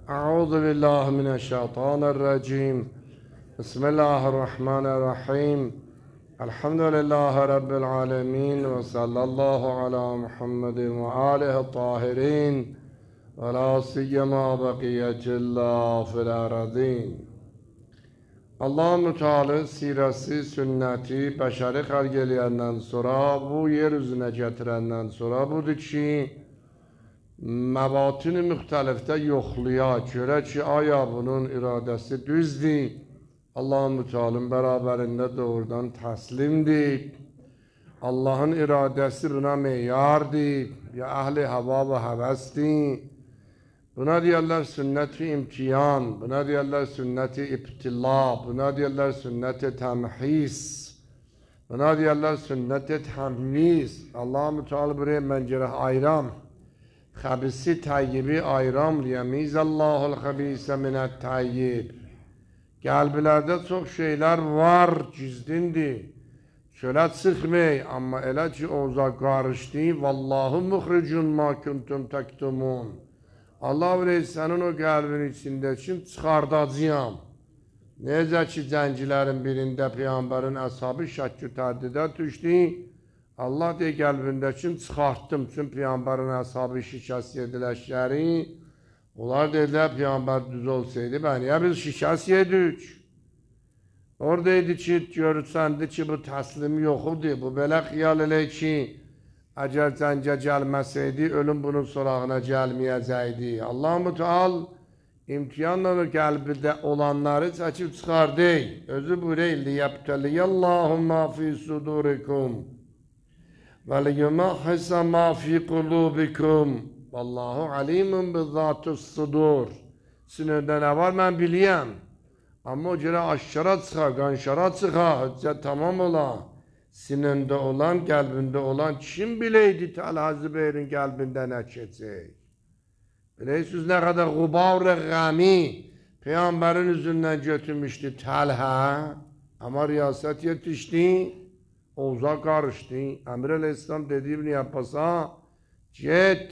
أعوذ بالله من الشيطان الرجيم بسم الله الرحمن الرحيم الحمد لله رب العالمين وصلى الله على محمد وآله الطاهرين ولا سيما بقية الله في الأرضين. Allah-u Teala sirası, sünneti, bəşəri xəlq eləyəndən sonra, bu yer üzünə gətirəndən sonra budur ki, məbatini müxtəlifdə yoxluya, görə ki, aya bunun iradəsi düzdür, Allah-u Teala'nın bərabərində doğrudan təslimdir. Allah'ın iradəsi buna meyardır, ya əhl-i hava və həvəsdir. Buna deyirlər sünnət-i imtihan, buna deyirlər sünnət-i ibtila, buna deyirlər sünnət-i təmhis, buna deyirlər sünnət-i təmyiz. Allah-u Teala buraya mən gərək ayıram. Xəbisi təyyibi ayıram, yəmizəllahul xəbisə minət təyyib. Qəlbilərdə çox şeylər var, gizdindir. Çölə çıxmay, amma elə ki oza qarışdı, vallahu müxricun ma kuntum təktumun. Allah bilir, sənin o qəlbin içindəkin çıxardacağım. Necə ki, cəncilərin birində Peyğəmbərin əshabı şəkki tərdidə düşdü. Allah deyə qəlbindəkin çıxartdım. Çünki Peyğəmbərin əshabı şikəst yediləşləri. Onlar dedilər, Peyğəmbər düz olsaydı, bəniyə biz şikəst yedik. Oradaydı ki, görürsəndi ki, bu təslim yoxudur. Bu belə xiyal elə ki, əgər cəngə gəlməsəydi, ölüm bunun sorağına gəlməyəcəkdi. Allah-u Teala imtihanla o qəlbində olanları çəkib çıxardı. Özü buyuruyor, liyəbtəliyəllahu ma fi sudurikum və liyumahhisa ma fi qulubikum vallahu alimun bizzatus sudur. Sinirdə nə var, mən biliyəm. Amma o görə aşkara çıxa, qanşara çıxa, hüccət tamam ola. Sinində olan, qəlbində olan kim biləydi Təlhə Zübeyrin qəlbində nə keçək? Bilirsiniz nə qədər qubar-ı qəmi Peyğəmbərin üzündən götürmüşdü Təlhə. Amma riyasət yetişdi, oğuza qarışdı. Əmir Əleyhisselam dedi İbn Abbas'a, get,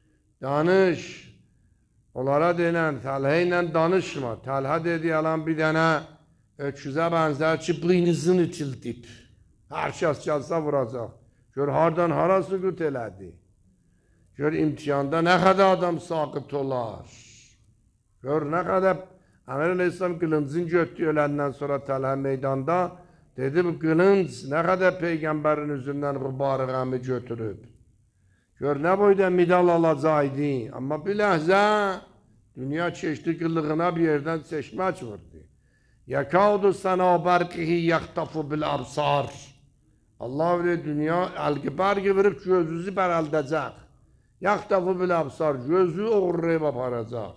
danış. Onlara denən Təlhə ilə danışma. Təlhə dedi, alan bir dənə öküzə bənzər ki, buynuzun itildib. Hər kəs gəlsə vuracaq. Gör, hardan harası qüt elədi. Gör, imtihanda nə qədər adam saqıt olar. Gör, nə qədər Əmir Əleyhisselam qılıncın götdü öləndən sonra Təlhə meydanda dedi, bu qılınc nə qədər Peyğəmbərin üzündən qubar-ı qəmi götürüb. Gör, nə boyda midal alacaqdı. Amma bir ləhzə dünya keçdi qıllığına bir yerdən çeşmək vurdu. Yəkaudu sənə bərqihi yaxtafu bil absar. Allah bilir, dünya əlqi-bərqi verib gözünüzü bərəldəcək. Yaxtafu bil absar, gözü oğurlayıb aparacaq.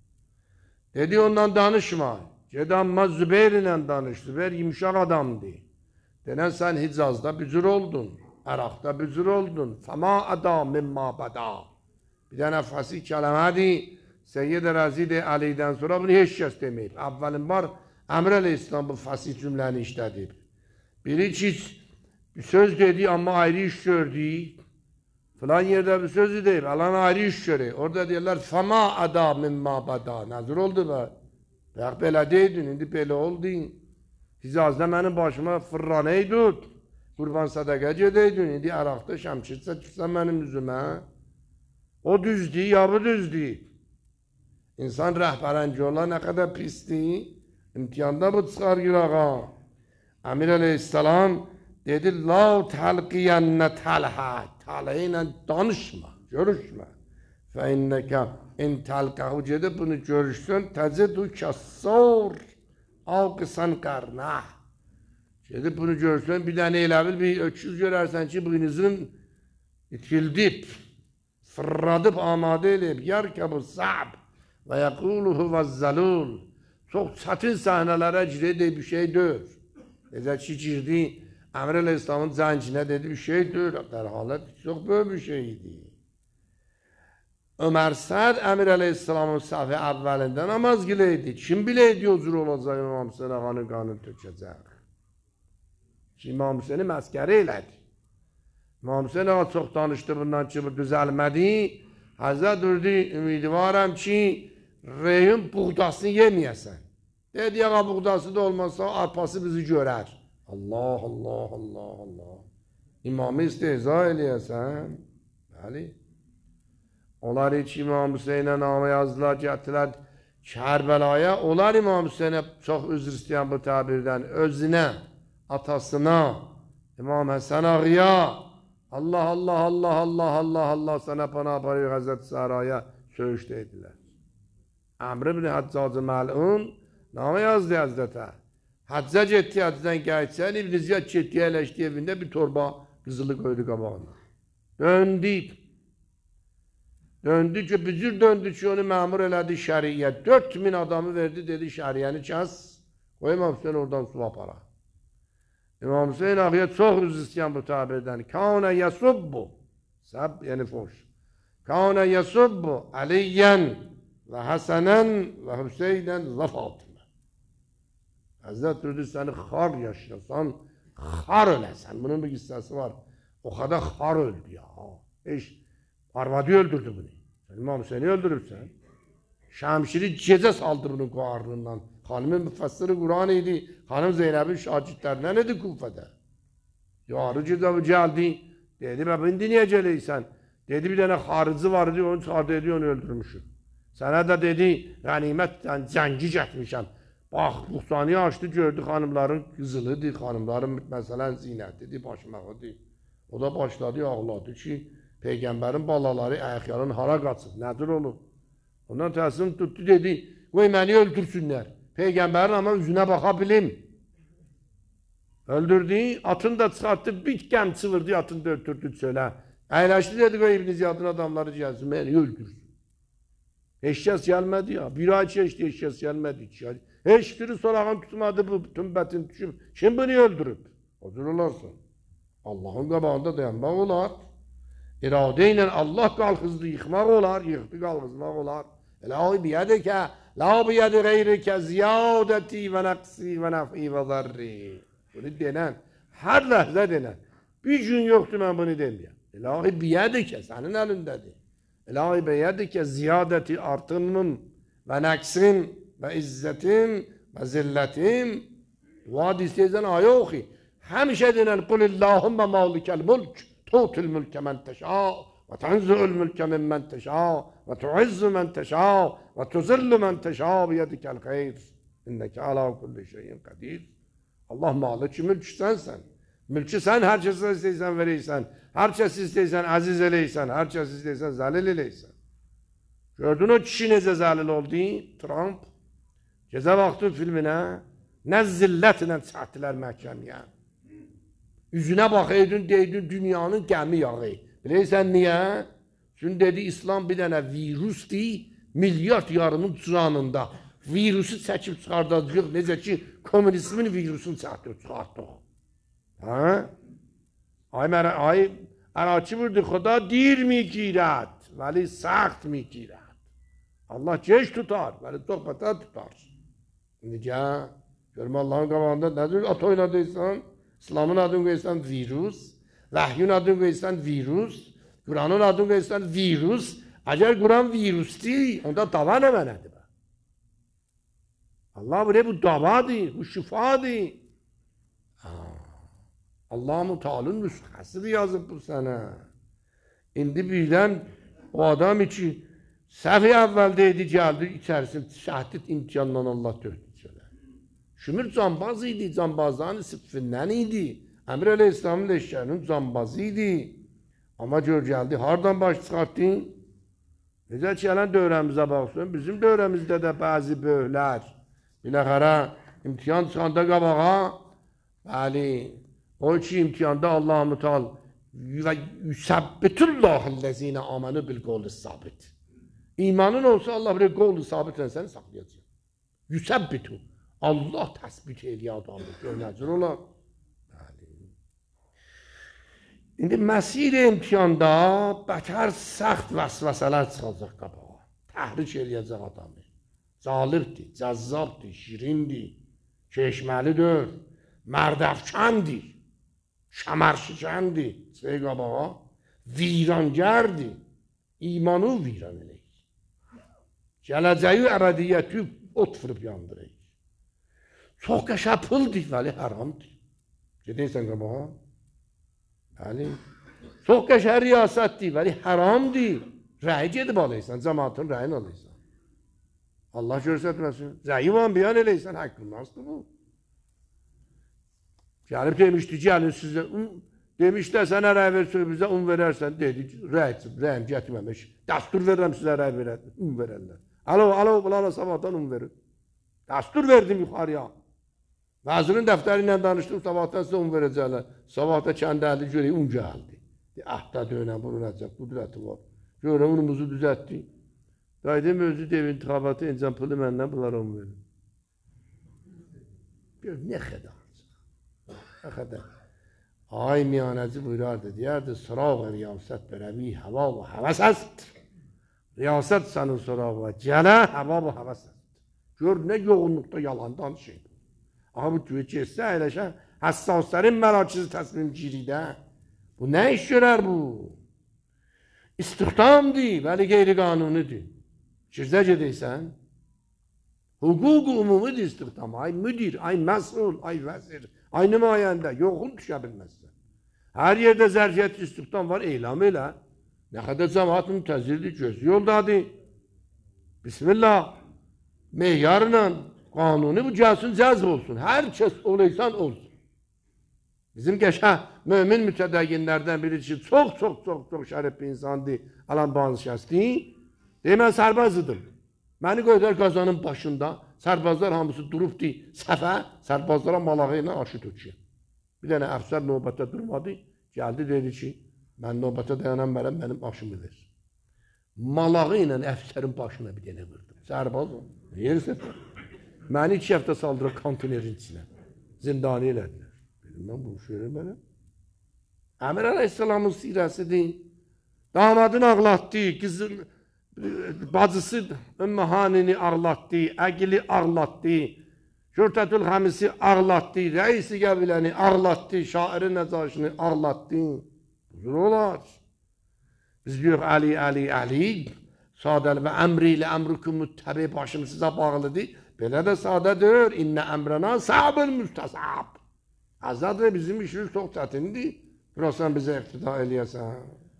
Dedi, ondan danışma. Ged amma Zübeyir ilə danış. Zübeyir yumuşaq adamdır. Denən sən Hicazda bücür oldun. Əraqda bücür oldun. Fəma əda mimma bəda. Bir dənə fəsih kələmədir. Seyyid-i Rəzid-i Əlidən sonra bunu heç kəs deməyib. Əvvəlin var, Əmir Əleyhisselam bu fəsih cümləni işlədib. Biri ki, bir söz dedi, amma ayrı iş gördü. Filan yerdə bir sözü deyib, alan ayrı iş görür. Orada deyirlər, fəma əda mimma bəda. Nəzir oldu bə? Bəq belə deydin, indi belə oldun. Hicazda mənim başıma fırraney tut. Qurban sədəqə gedəydin, indi Əraqda şəmşirsə çıxsan mənim üzümə. O düzdür, ya bu düzdür. İnsan rəhbərənci olan nə qədər pisdir. İmtihanda bu çıxar gürağa. Əmir Əleyhisselam dedi, la təlqiyyənnə Təlhə. Təlhə ilə danışma, görüşmə. Fə innəkə in təlqəhu gedib bunu görüşsün, təcidu kəssor, alqısan qarnəh. Gedib bunu görüşsün, bir dənə elə bil, bir öküz görərsən ki, buynuzun itildib, fırradıb, amadə eləyib, yərkəbu səb və yəquluhu vəzzəlul. Çox çətin səhnələrə girdi, bir şey dör. Necə ki, girdi, Əmir Əleyhisselamın zəncinə dedi, bir şey dör. Dər halət çox böyük bir şey idi. Ömər Səd Əmir Əleyhisselamın səhvi əvvəlində namaz qiləydi. Kim biləydi o cür olacaq İmam Hüseyin ağanın qanını tökəcək? İmam Hüseyini məskəri elədi. İmam Hüseyin ağa çox danışdı bundan ki, bu düzəlmədi. Həzrət durdu, ümidvaram ki, reyin buğdasını yeməyəsən. Dedi, ağa buğdası da olmazsa arpası bizi görər. Allah, Allah, Allah, Allah. İmamı istehza eləyəsən. Bəli. Onlar heç İmam Hüseynə namı yazdılar, gətirilər Kərbəlaya. Onlar İmam Hüseynə çox üzr istəyən bu təbirdən. Özünə, atasına, İmam Həsən ağıya, Allah, Allah, Allah, Allah, Allah, Allah, sənə pana aparıyor Həzrət Səraya söyüş dedilər. Əmr ibn Həccacı Məl'un namı yazdı Həzrətə. Həccə getdi, həccdən gəlsən, İbn Ziyad getdi, əyləşdi evində bir torba qızılı qoydu qabağına. Döndü ki, bücür döndü ki, onu məmur elədi şəriyyət. 4000 adamı verdi, dedi şəriyyəni kəs, qoy İmam Hüseyin oradan su apara. İmam Hüseyin ağıya çox üzr istəyən bu təbirdən. Kânə yəsubbu, səb, yəni foş. Kânə yəsubbu Əliyyən və Həsənən və Hüseynən və Fatimə. Həzrət durdu, səni xar yaşasan, xar öləsən. Bunun bir qissəsi var. O kadar xar öldü ya. Arvadı öldürdü bunu. Sen İmam Hüseyin'i öldürürsen. Şemşiri gece saldı bunun kuarlığından. Hanımın müfessiri Kur'an idi. Hanım Zeynep'in şagitlerinden idi Kufe'de. Yarı gece geldi. Dedi ben indi niye geleysen? Dedi bir tane harıcı vardı, onu çağırdı ediyor, onu öldürmüşüm. Sana da dedi ganimetten cengi getmişim. Bak buhtanıyı açtı, gördü hanımların kızılıdır, hanımların mesela zinetidir, başmağıdır. O da başladı ağladı ki Peygamberin balaları ayaklarının hara kaçır. Nedir onu? Ondan təsirini tuttu dedi, qoy məni öldürsünlər. Peygamberin ama yüzüne bakabilim. Öldürdü, atını da çıkarttı, bir gəm çıvırdı, atını da öldürdü söyle. Əyləşdi dedi, qoy İbn Ziyadın adamları gəlsin, məni öldürsün. Heç kəs gəlmədi ya, bir ay keçdi, heç kəs gəlmədi. Heç biri sorağın tutmadı bu tümbətin düşüb. Kim bunu öldürüb? Odur olarsın. Allah'ın qabağında dayanmaq olar. İradə ilə Allah qalxızdı, yıxmaq olar, yıxdı qalxızmaq olar. La biyədəkə, la biyədə qeyrikə ziyadəti və nəqsi və nəfi və zarri. Bunu denən, hər ləhzə denən. Bir gün yoxdur mən bunu deməyəm. İlahi biyədəkə, sənin əlindədir. İlahi biyədəkə ziyadəti artının və nəqsin və izzətin və zillətin. Duad istəyəcən ayə oxi. Həmişə denən, Qulillahümmə malikəl mülk. تؤتي الملك من تشاء وتنزع الملك ممن تشاء وتعز من تشاء وتذل من تشاء بيدك الخير إنك على كل شيء قدير. Allah maliki mülk sensen. Mülkü sen her çeşit isteysen vereysen. Her çeşit isteysen aziz eleysen. Her çeşit isteysen zelil eleysen. Gördün o kişi nece zelil oldu? Trump. Gece baktı filmine. Ne zilletle çattılar məhkəməyə. Yüzüne bakaydın, deydin dünyanın gəmi yağı. Bileysen niye? Çünkü dedi İslam bir tane virüs değil, milyard yarımın cüranında. Virüsü çəkib çıxardacaq, necə ki, komünizmin virüsünü çıxartdıq. Ha? Ay əraçı vurdu, Xuda dir miqirət, vəli səxt miqirət. Allah geç tutar, vəli çox bətər tutar. Necə? Görmə Allah'ın qabağında nədir? At oynadıysan, İslam'ın adını qoysan virüs, vəhyün adını qoysan virüs, Kur'an'ın adını qoysan virüs. Əgər Kur'an virüsdür, onda dava nə mənədir? Allah buraya bu davadır, bu şifadır. Allah-u Teala'nın nüshəsidir yazıb bu sənə. İndi birdən o adam ki, səhv əvvəldə idi, gəldi, içərisində şəhid imtihandan Allah dördü. Şümür cambaz idi, cambazların sıffindən idi. Əmir Aleyhisselam'ın leşkərinin cambazı idi. Ama gör gəldi, hardan baş çıxartdın? Necə ki, gələn dövrəmizə baxsın, bizim dövrəmizdə də bəzi böyüklər, biləxərə, imtihan çıxanda qabağa, bəli, o ki, imtihanda Allah-u Müteal və yüsəbbitullahillezine amenu bil qavli sabit. İmanın olsa Allah bir qavli sabitlə səni saxlayacaq. Yüsəbbitu. Allah təsbit eləyə adamdır, görünəcür olar. İndi məsir imtihanda bətər səxt vəsvəsələr çıxacaq qabağa. Təhrik eləyəcək adamı. Zalibdir, cəzzabdır, şirindir, keşməlidir, mərdəfkəndir, şəmərşikəndir. Çıxır qabağa, virangerdir. İmanı viran eləyir. Gələcəyi əbədiyyəti ot fırıb yandırır. Çox qəşəng puldur, vəli haramdır. Gedəysən qabağa. Bəli. Çox qəşəng riyasətdir, vəli haramdır. Rəyi gedib alırsan, cəmaatın rəyini alırsan. Allah göstərməsin. Rəyi var beyan eləysən, haqqın nasıl bu? Gəlib demişdi, gəlin sizə, demişlər sənə rəy versin, bizə verərsən, dedi, rəyim gətirməmiş. Dəstur verirəm sizə rəy verərlər. Alo, bunlarla sabahdan verir. Dəstur verdim yuxarıya. Vəzirin dəftəri ilə danışdım, sabahdan sizə verəcəklər. Sabahda kəndə əldi görək, gəldi. Əhdə dönəm, bunun əcəb qudrəti var. Görəm, unumuzu düzətdi. Qaydım özü dev intiqabatı, incən pulu məndən bunlara verir. Gör, nə qədər. Nə qədər. Ay miyanəci buyurardı, deyərdi, sırağı riyasət bərəvi həva və həvəs əst. Riyasət sənin sırağı və gələ həva və həvəs əst. Gör, nə yoğunluqda yalan danışır. Aha, bu tüyü keçsə, əyləşən həssasların mərakizi təslim giridə. Bu nə iş görər bu? İstihdamdır, vəli qeyri-qanunidir. Şirdə gedəysən, hüquq-u umumidir istihdam. Ay müdir, ay məsul, ay vəzir, ay nümayəndə, yoxun düşə bilməzsən. Hər yerdə zərfiyyətli istihdam var, eyləm elə. Nə qədər cəmaat müntəzirdir, gözü yoldadır. Bismillah, meyyarla, qanuni bu gəlsin, cəzb olsun. Hər kəs olaysan olsun. Bizim qəşəng mömin mütədəyyinlərdən biri ki, çox şərif bir insandır, alan bazı şəsdir. Mən sərbazıdım. Məni qoydular qazanın başında, sərbazlar hamısı durubdur səfə, sərbazlara malağı ilə aşı töküyor. Bir dənə əfsər növbətə durmadı, gəldi dedi ki, mən növbətə dayanan bərəm, mənim aşımı ver. Malağı ilə əfsərin başına bir dənə vurdu. Sərbaz o, yersə. Məni 2 həftə saldırıb kontinerin içinə, zindani elədilər. Mən bu şöyle mənə. Əmir Aleyhisselamın sirəsidir. Damadını ağlatdı, qızın bacısı Ümmü Hanini ağlatdı, əqili ağlatdı, Şürtətül Xəmisi ağlatdı, rəisi qəbiləni ağlatdı, şairi nəcaşını ağlatdı. Buzur olar. Biz diyoruz Əli, sadəli və əmri ilə əmrüküm müttəbi başım sizə bağlıdır. Belə də sadədir. İnnə əmrəna səbül müstəsab. Azaddır, bizim işimiz çox çətindir. Burasından bizə iqtida eləyəsən.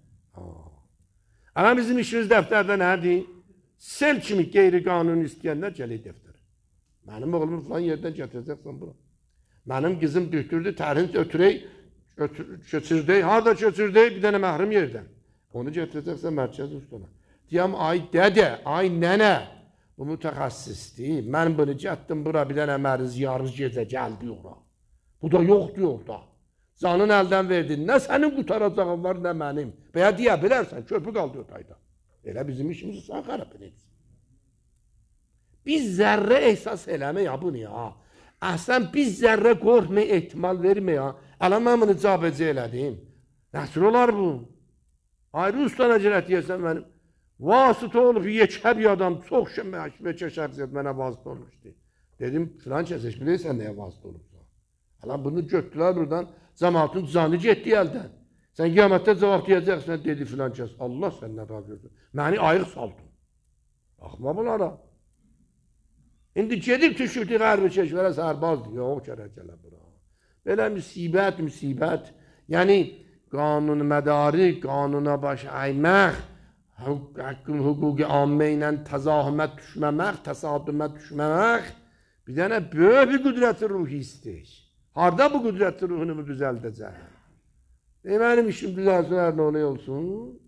Ama bizim işimiz dəftərdə nədir? Sel kimi qeyri-qanuni istəyənlər gəlir dəftərə. Mənim oğlumu falan yerdən gətirəcəksən bura. Mənim qızım düktürdü, tərin götürdük, harada götürdük? Bir dənə məhrum yerdən. Onu gətirəcəksən mərkəz ustana. Deyəm, ay dədə, ay nənə, bu mütəxəssisdir. Mən bunu gətdim bura, bir dənə məriz yarız gecə gəldi ora. Bu da yoxdur orada. Canın əldən verdin. Nə sənin qutaracağın var, nə mənim. Veya deyə bilərsən, köpü qaldı ötayda. Elə bizim işimizi sən xarab edəcəksən. Biz zərrə ehsas eləmə ya bunu ya. Əhsən biz zərrə qorxmaya, ehtimal vermə ya. Ələ mən bunu cabəcə elədim. Nəsr olar bu? Ayrı ustana cürət deyəsən mənim. Vasıta olub yekə bir adam, çox şəməkə şəxsiyyət mənə vasıta olmuşdu. Dedim, filan kəsək bilirsən nəyə vasıta olub? Ələ bunu götdülər buradan, cəmaatın canı getdi əldən. Sən qiyamətdə cavab deyəcəksən, dedi filan kəs. Allah səndən razı olsun. Məni ayıq saldın. Baxma bunlara. İndi gedib düşürdü qərbi keşvərə sərbazdır. Yox, kərəcələ bura. Belə müsibət. Yəni, qanun mədari, qanuna baş əymək, hüquqi ammə ilə təzahümət düşməmək, təsadümət düşməmək, bir dənə böyük bir qüdrəti ruhi istəyir. Harada bu qüdrətli ruhunumu düzəldəcək? Mənim işim düzəlsinlər, nə olay olsun?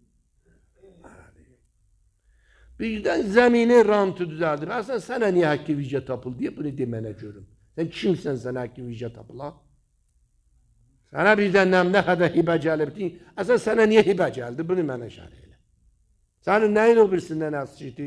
Birdən zəmini rantı düzəldir. Əsən sənə niyə haqqı vicə tapıl deyə bunu demənə görüm. Sən kimsən sənə haqqı vicə tapıla? Sənə birdən nə qədər hibə gəlibdi. Əsən sənə niyə hibə gəldi? Bunu mənə şərh elə. Sənin nəyin o birisindən əsçiydi?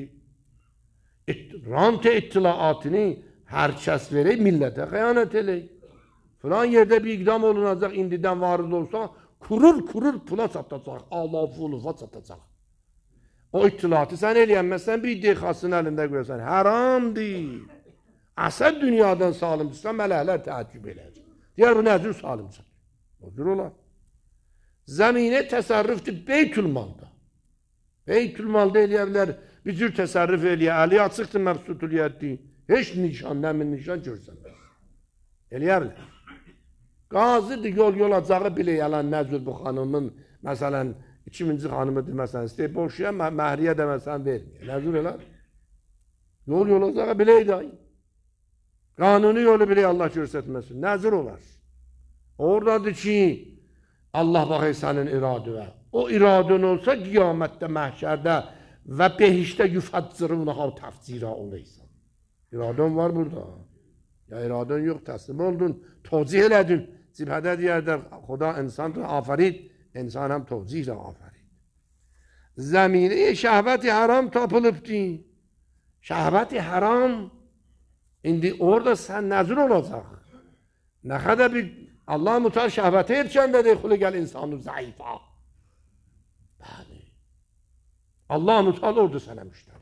Rant ittilaatını hər kəs verək, millətə xəyanət eləyik. Filan yerdə bir iqdam olunacaq, indidən varız olsa, kurur pula çatacaq, alaf-ulufa çatacaq. O ittilatı sən eləyənməzsən, bir dexasının əlində qoyarsan, haramdır. Əsəd dünyadan salımcısan, mələklər təəccüb eləyəcək. Deyər, bu nədir salımcıq? Odur olar. Zəminə təsərrüfdir Beytülmalda. Beytülmalda eləyərlər, bir cür təsərrüf eləyə, əli açıqdır məbsutuliyyətdir. Heç nişan, nəmin nişan görsənməz. Eləyə bilər. Qazidir, yol acağı bilə yalan nəzür bu xanımın, məsələn, 2000-ci xanımıdır, məsələn, istəyib boşuya, məhriyə də məsələn vermir. Nəzür elə? Yol acağı biləydi ay. Qanuni yolu bilə Allah görsətməsin. Nəzir olar. Oradadır ki, Allah baxır sənin iradəyə. O iradın olsa qiyamətdə, məhşərdə və behişdə yüfəccirunəha təfcirə oleysən. İradın var burada. Ya iradın yox, təslim oldun, tozih elədin. Cibhədə deyərlər, Xuda insandır, afərid, insan həm tozih ilə afərid. Zəminə şəhvət-i haram tapılıbdır. Şəhvət-i haram, indi orada sən nəzir olacaq. Nə qədər bir Allah mutar şəhvətə erkəndədir, xulqəl insanı zəifə. Bəli. Allah mutar orada sənə müştəridir.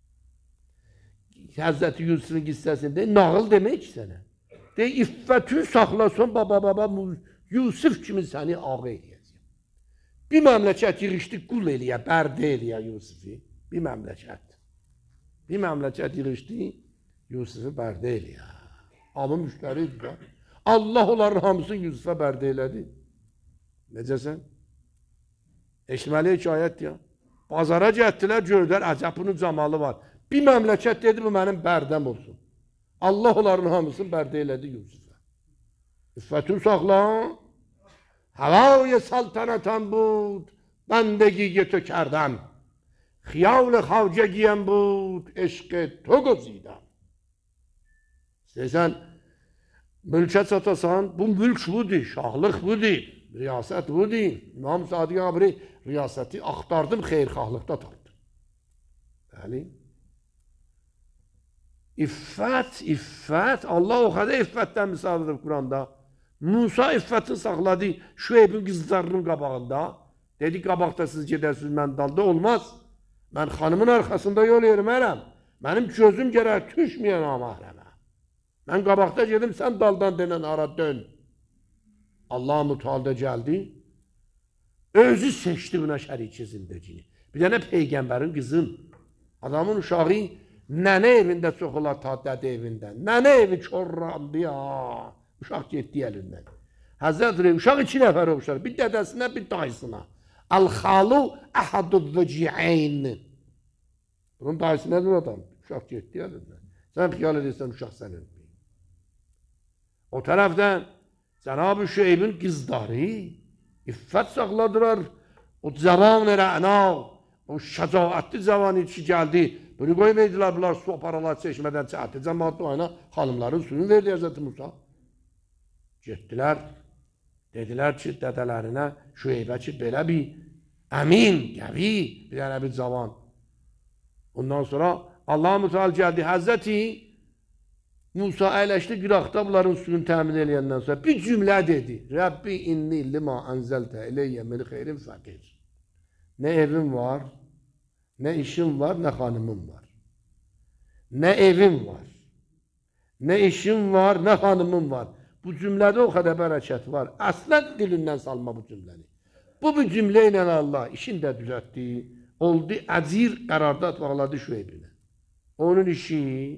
Həzrəti Yusuf'un qissəsində nağıl demək sənə. Deyək, iffətü saxlasın, baba, Yusuf kimi səni ağa eləyəcək. Bir məmləkət yığışdı, qul eləyə, bərdə eləyə Yusufi. Bir məmləkət. Bir məmləkət yığışdı, Yusufi bərdə eləyə. Amma müştəridir. Allah onların hamısını Yusufa bərdə elədi. Necəsən? Eşməli hekayət ya. Bazara gətdilər, gördülər, əcəb bunun camalı var. Bir məmləkət dedi, bu mənim bərdəm olsun. Allah onların hamısını bərdə elədi Yusufa. İffətün saxlan, havaya saltanatan bud, bəndəgiyə tökərdəm. Xiyavlı xavcə giyən bud, eşqə toqozidəm. İstəyirsən, mülkə çatasan, bu mülk budur, şahlıq budur, riyasət budur. İmam Sadiq Abri riyasəti axtardım, xeyrxahlıqda tapdım. Bəli. İffət, Allah o qədər iffətdən misal edib Quranda. Musa iffətin saxladı Şüeybin qızlarının qabağında. Dedi, qabaqda siz gedərsiniz, mən dalda olmaz. Mən xanımın arxasında yol yermərəm. Mənim gözüm gərək düşməyən amahrəmə. Mən qabaqda gedim, sən daldan denən ara dön. Allah mütalda gəldi. Özü seçdi buna şəriki zindəcini. Bir dənə Peyğəmbərin qızın. Adamın uşağı nənə evində çox olar ta dədə evində. Nənə evi korrandı ya. Uşaq getdi əlindən. Həzrət Rey, uşaq 2 nəfər oxşar. Bir dədəsinə, bir dayısına. Əl-xalu əhəduddüciəyn. Bunun dayısı nədir adam? Uşaq getdi əlindən. Sən xiyal edirsən, uşaq sənin. O tərəfdən Cənab-ı Şüeybin qızları iffət saxladılar. O cavan rə'na, o şəcaətli cavanı ki gəldi. Bunu qoymaydılar, bunlar su aparalar çeşmədən çəkdi. Cəmaatlı ayına xanımların suyunu verdi Həzrəti Musa. Getdilər, dedilər ki, dədələrinə, Şüeybə ki, belə bir əmin, qəvi, bir dənə bir cavan. Ondan sonra Allah-u Teala gəldi, Həzrəti Musa əyləşdi qıraqda bunların suyunu təmin eləyəndən sonra bir cümlə dedi. Rəbbi inni lima ənzəltə eləyyə min xeyrin fəqir. Nə evim var, nə işim var, nə xanımım var. Nə evim var, nə işim var, nə xanımım var. Bu cümlədə o qədər bərəkət var. Əslən dilindən salma bu cümləni. Bu bir cümlə ilə Allah işini də düzəltdi. Oldu əcir qərardat bağladı Şüeybinə. Onun işi,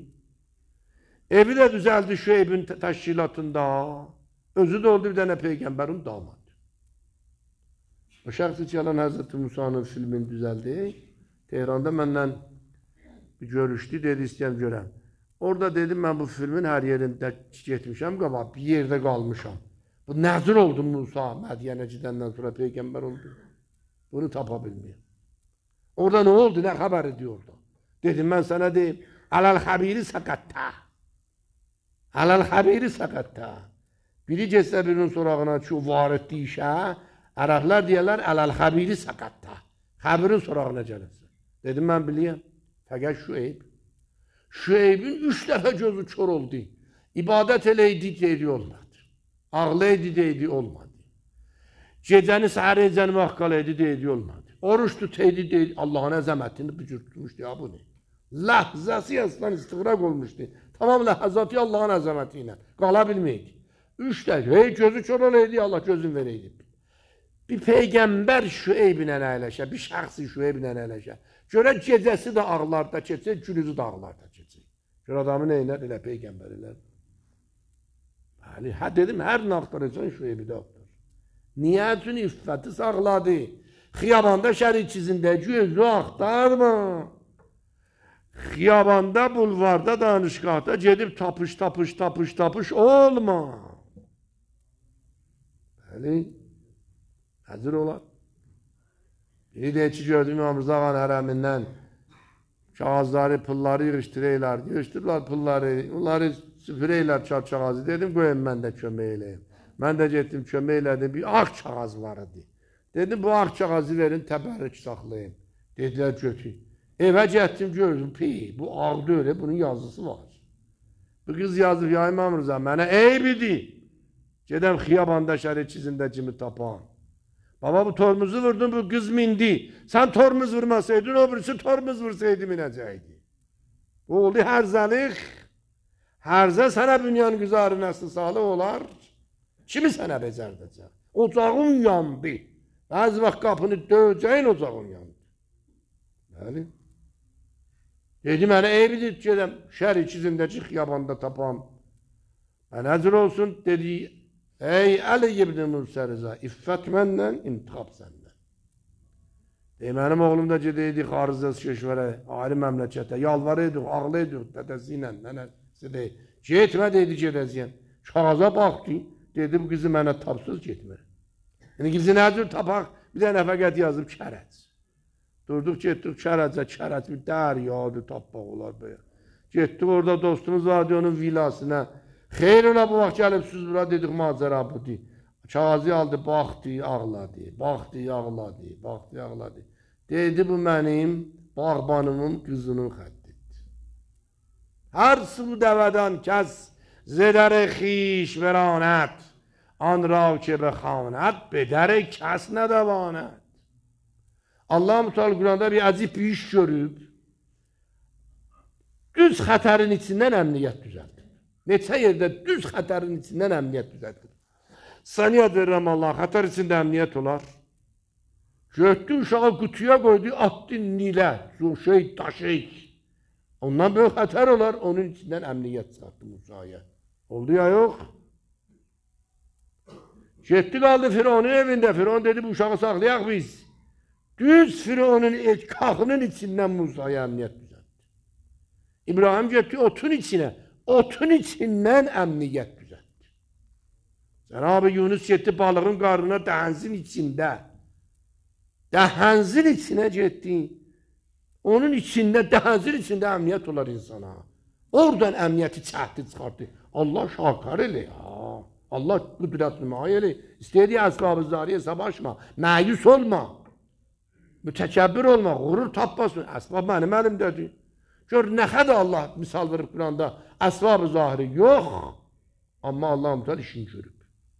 evi də düzəldi Şüeybin təşkilatında. Özü də oldu bir dənə Peyğəmbərin damadı. O şəxsi gələn Həzrəti Musanın filmini düzəldi. Tehranda məndən bir görüşdü, dedi istəyəm görəm. Orada dedim, mən bu filmin hər yerində getmişəm, qabaq bir yerdə qalmışam. Bu nəzir oldu Musa, Mədiyənə gedəndən sonra Peyğəmbər oldu. Bunu tapa bilməyəm. Orada nə oldu, nə xəbər ediyor orada? Dedim, mən sənə deyim, Ələl-xəbiri səqətdə. Ələl-xəbiri səqətdə. Biri getsə birinin sorağına ki, o var etdiyi işə, ərəblər deyərlər, Ələl-xəbiri səqətdə. Xəbirin sorağına gəlirsin. Dedim, mən biliyəm, fəqət Şüeyb. Şüeybin 3 dəfə gözü kör oldu. İbadət eləydi, deydi, olmadı. Ağlaydı, deydi, olmadı. Gecəni səhər ecəni vaqqal eydi, deydi, olmadı. Oruç tutaydı, deydi, Allahın əzəmətini bücürtmüşdü, ya bu ne? Ləhzəsi yasından istiqraq olmuşdu. Tamam ləhzəti Allahın əzəməti ilə. Qala bilməydi. 3 dəfə, gözü kör oləydi, Allah gözün verəydi. Bir Peyğəmbər Şüeybinə əyləşə, bir şəxsi Şüeybinə əyləşə. Görək gecəsi də ağlarda keçir, günüzü də ağlarda keçir. Gör adamı neynər? Elə Peyğəmbər elə. Bəli, dedim, hər nə axtarırsan şu evdə axtar. Niyə üçün iffəti saxladı? Xiyabanda şərik izində gözü axtarma. Xiyabanda, bulvarda, danışqahda gedib tapış olma. Bəli, həzir olar. Biri deyək ki, gördüm İmam Rıza Ağanın hərəmindən kağızları, pulları yığışdırırlar. Yığışdırırlar pulları, onları süpürürlər kağızı. Dedim, qoyun mən də kömək eləyim. Mən də getdim, kömək elədim, bir ağ kağız var idi. Dedim, bu ağ kağızı verin, təbərrük saxlayın. Dedilər, götür. Evə getdim, gördüm, bu ağ deyil, bunun yazısı var. Bu qız yazıb, ya İmam Rıza, mənə eyb idi. Gedəm xiyabanda şərik izində kimi tapam. Baba bu tormuzu vurdun, bu kız mindi. Sen tormuz vurmasaydın, o birisi tormuz vursaydı minəcəkdi. Bu oldu hərzəlik. Hərzə sənə bünyan güzarı nəsli salih olar. Kimi sənə becərdəcək? Ocağın yandı. Bəzi vaxt qapını döyəcəyin ocağın yandı. Bəli. Dedi, mənə eybidir, gedəm, şərik izindəki xiyabanda tapam. Mən həzir olsun, dedi, ey Əli ibn Musa Rıza, iffət məndən, intiqab səndən. Mənim oğlum da gedəydi xaricəs keşvərə, ayrı məmləkətə, yalvarıyorduk, ağlayorduk, dədəsi ilə, nənəsi deyil. Getmə dedi gedəcəyəm. Kağıza baxdı, dedi bu qızı mənə tapsız getmir. Yəni qızı nə cür tapaq, bir də nəfəqət yazıb kərəc. Durduq, getdik kərəc bir dəryadır, tapmaq olar belə. Getdik orada dostumuz vardı onun villasına. Xeyr ola bu vaxt gəlibsiz bura, dedik macəra budur. Kağızı aldı, baxdı, ağladı, baxdı, ağladı, baxdı, ağladı. Dedi, bu mənim bağbanımın qızının xəddidir. Hər su dəvədən kəs zedər xiş veranət, an rav ki bəxanət, bedər kəs nədəvanət. Allah-u Teala Quranda bir acib bir iş görüb, düz xətərin içindən əmniyyət düzəldir. Neçə yerdə düz xətərin içindən əmniyyət düzəldir. Saniyə verirəm Allah, xətər içində əmniyyət olar. Götdü uşağı qutuya qoydu, atdı nilə, daşıyıq. Ondan böyük xətər olar, onun içindən əmniyyət çıxartdı Musa'ya. Oldu ya yox? Getdi qaldı Fironun evində, Firon dedi, bu uşağı saxlayaq biz. Düz Fironun kaxının içindən Musa'ya əmniyyət düzəltdi. İbrahim getdi otun içinə, otun içindən əmniyyət düzəltdi. Cenab-ı Yunus getdi balığın qarnına dəhənzin içində. Dəhənzin içinə getdi. Onun içində, dəhənzin içində əmniyyət olar insana. Oradan əmniyyəti çəhdi çıxartdı. Allah şakar elə ya. Allah qüdrətli müayyə elə. İstəyədiyi əzqab-ı zariyə savaşma. Məyus olma. Mütəkəbbir olma. Qurur tapmasın. Əsbab mənim əlimdədir. Gör, nə qədər Allah misal verib Quranda. Əsbab-ı zahiri yox. Amma Allah mütəl işini görüb.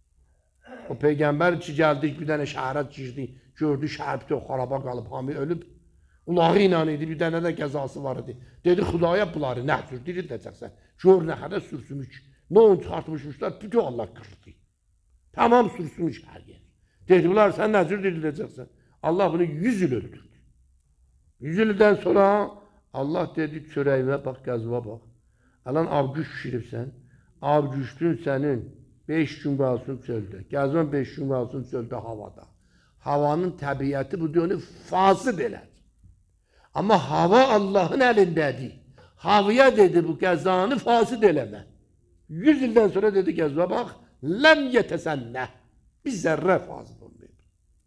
O Peyğəmbər ki, gəldik, bir dənə şəhərət girdi. Gördü, şəhərdə xaraba qalıb, hami ölüb. Ulağı inan idi, bir dənə də qəzası var idi. Dedi, xudaya bunları nə cür dirildəcəksən? Gör, nə qədər sürsümük. Nə onu çıxartmışmışlar, bütün Allah qırdı. Tamam sürsümük hər yer. Dedi, bunlar sən nə cür dirildəcəksən? Allah bunu 100 il öldürdü. 100 ildən sonra Allah dedi, çörəyimə bax, qəzva bax. Alan avqüş pişiribsən, avqüşdün sənin 5 gün qalsın çöldə. Qəzvan 5 gün qalsın çöldə havada. Havanın təbiəti bu dönü fasıl elədir. Amma hava Allahın əlindədir. Havaya dedi bu qəzanı fasıl eləmə. 100 ildən sonra dedi qəzva bax, ləm yetəsənnə. Bir zərrə fasıl olmayıb.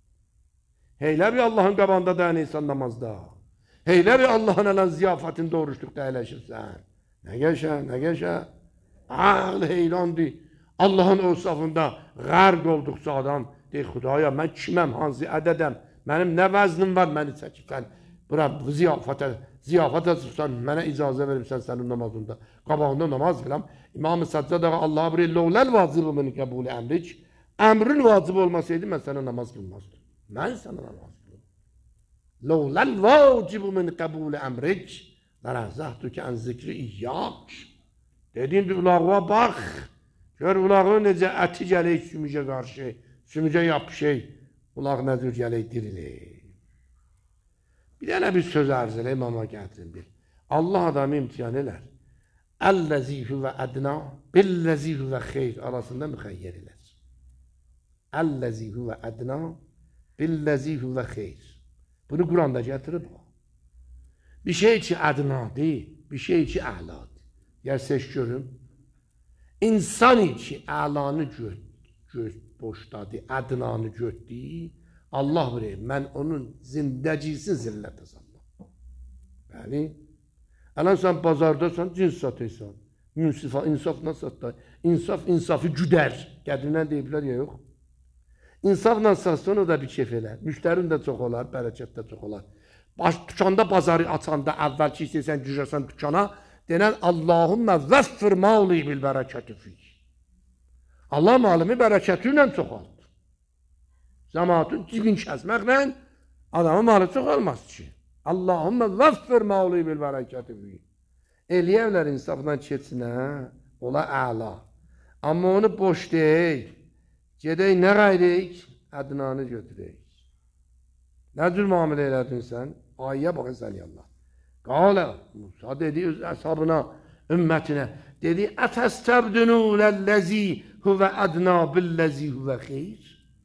Heylə bir Allahın qabanda dayan insan namazda. Heylə bir Allahın ələn ziyafətində oruçluqda əyləşirsən. Nə gəşə, nə gəşə. Ağl heylandır. Allahın o safında qərq olduqca adam deyir, Xudaya, mən kiməm, hansı ədədəm, mənim nə vəznim var, məni çəkibsən, bura ziyafətə çıxsan, mənə icazə verirsən sənin namazında, qabağında namaz qılam. İmam-ı Səccad ağa Allah'a bir lovləl vacibı min qəbul əmrik, əmrin vacib olmasaydı, mən sənə namaz qılmazdım. Mən sənə namaz qılım. Lovləl vacibı min qəbul əmrik, lərəzəhdu ki, ən zikri iyyaq. Dediyin bir ulağa bax, gör ulağın necə əti gələk sümücə qarşı, sümücə yapışıq, ulaq nəzür gələk dirilir. Bir dənə bir söz arz elə imama gətirin bil. Allah adamı imtihan elər. Əl-ləzi hüvə ədna, bil-ləzi hüvə xeyr arasında müxəyyər elər. Əl-ləzi hüvə ədna, bil-ləzi hüvə xeyr. Bunu Quranda gətirib o. Bir şey ki ədnadır, bir şey ki əladır. Yer seç görüm. İnsan ki əlanı boşdadır, ədnanı götdü. Allah bilir, mən onun zindəcisini zillətə sallam. Bəli. Ələn sən bazardasan, cins satıysan. İnsafla satda. İnsafı güdər. Qədrindən deyiblər ya yox. İnsafla satsan o da bir keyf elər. Müştərin də çox olar, bərəkət də çox olar. Dükanda bazarı açanda əvvəl ki istəyirsən girəsən dükana, denən Allahümmə vəffir mali bil bərəkəti fiyy. Allah malımı bərəkəti ilə çoxaldı. Cəmaatın cibin kəsməklə adamın malı çox olmaz ki. Allahümmə vəffir mali bil bərəkəti fiyy. Eləyərlər insafdan keçsinə, ola əla. Amma onu boş deyək, gedək nə qayrıyıq? Ədnanı götürək. Nə cür müamilə elədin sən? Ayyə baxın sən yallah. Qalə, Musa dedi öz əshabına, ümmətinə, dedi, ətəstəbdünü ləl-ləzi hüvə ədna bil-ləzi hüvə xeyr.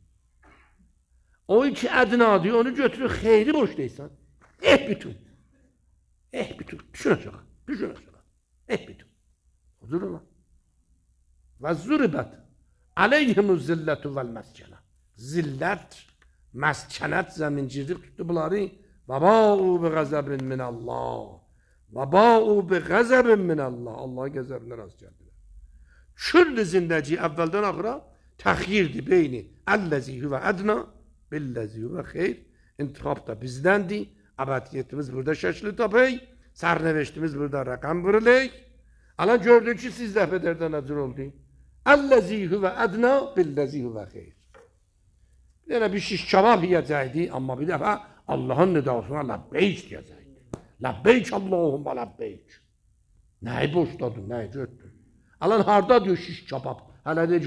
O iki ədnadır, onu götürür, xeyri boş deysən. Bütün. Bütün. Düşün aşağı. Bütün. Odur ola. Və züribət. Aleyhimu zillətu vəl-məskənə. Zillət, məskənət zəmincirlik tutdu bunları. Və ba'u bi qəzəbin minəllah. Və ba'u bi qəzəbin minəllah. Allah qəzəbindən az gəldilər. Küllü zindəci əvvəldən axıra təxyirdir beyni. Əlləzi hüvə ədna, billəzi hüvə xeyr. İntiqab da bizdəndir. Əbədiyyətimiz burada şəkli tapay. Sərnəveştimiz burada rəqəm vurulək. Alan gördük ki siz dəfə dərdən əcr oldu. Əlləzi hüvə ədna, billəzi hüvə xeyr. Bir dənə bir şiş kebab yiyəcəkdi, amma bir dəfə Allahın nidasına ləbbeyk deyəcəkdi. Ləbbeyk Allahumma ləbbeyk. Nəyi boşladın, nəyi götdün? Alan harda diyor şiş kebab? Hələ də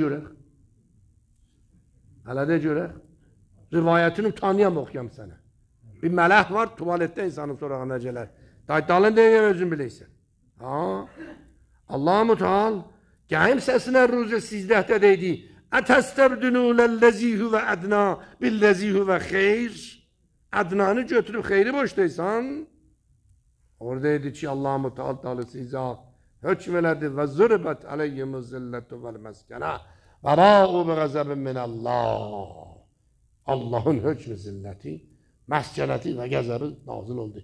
görək. Rivayətini tanıyam oxuyam sənə. Bir mələk var, tuvaletdə insanın sorağına gələr. Dalın deyir, özün biləysən. Allah-u Teala Gəhim səsinə rüzə sizdəhdə deydi. Ətəstəbdünü ləl-ləzi hüvə ədna bil-ləzi hüvə xeyr. Ədnanı götürüb xeyri boş deysən. Orada dedi ki Allah-u Teala dalısı izah hökm elədi və züribət əleyhimu zillətu vəl-məskənə və ba'u bi qəzəbin minəllah. Allahın hökmü zilləti, məskənəti və qəzəbi nazil oldu.